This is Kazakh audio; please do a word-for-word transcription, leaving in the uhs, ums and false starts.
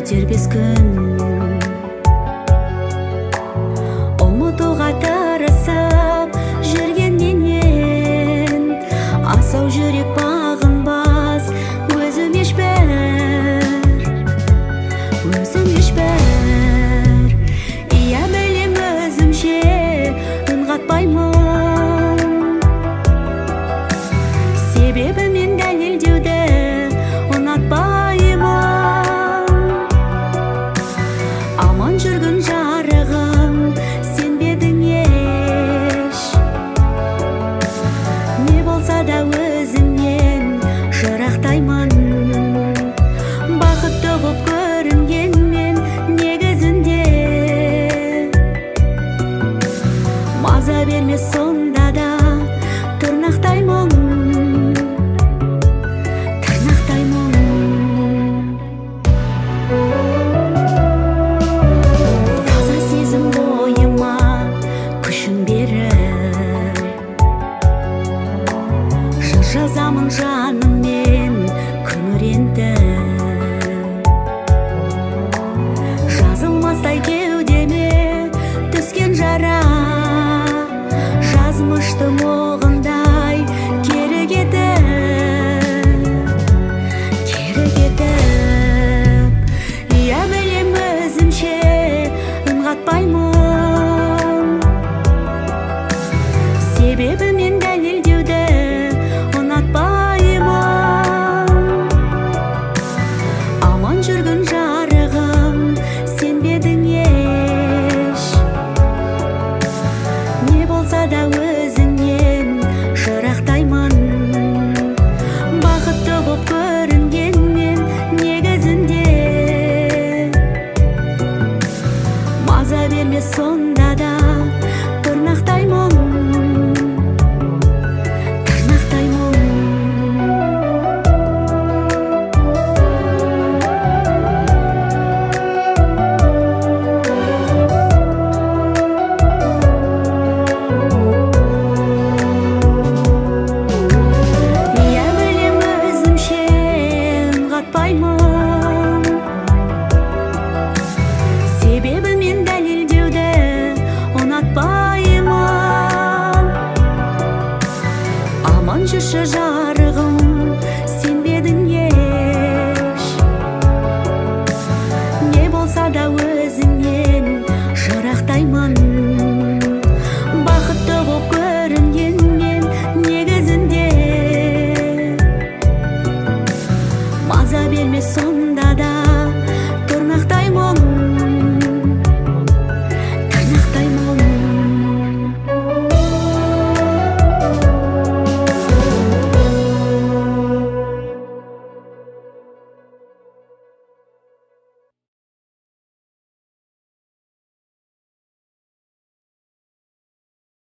көтербес күн. Ұмытуға тырысып жүргеннен асау жүрек бағынбас. Өзім ешбір, өзім ешбір, иә білем өзімше үн қатпаймын. Себебі мен дәлелдеуді ұнатпаймын. Аман жүргін жарығым, сенбедің еш. Не болса да өзіңнен жырақтаймын. Бақытты боп көрінгенмен негізінде маза бермес, сонда да тырнақтаймын, тырнақтаймын. Таза сезім бойыма күшін беріп, жыр жазамын жаныммен күңірентіп. Жазылмастай кеудеме түскен жара, жазмыштым оғындай керек етіп, керек етіп. Иә білем өзімше үн қатпаймын. Себебі мен дәлелдеуді ұнатпаймын. Аман жүргін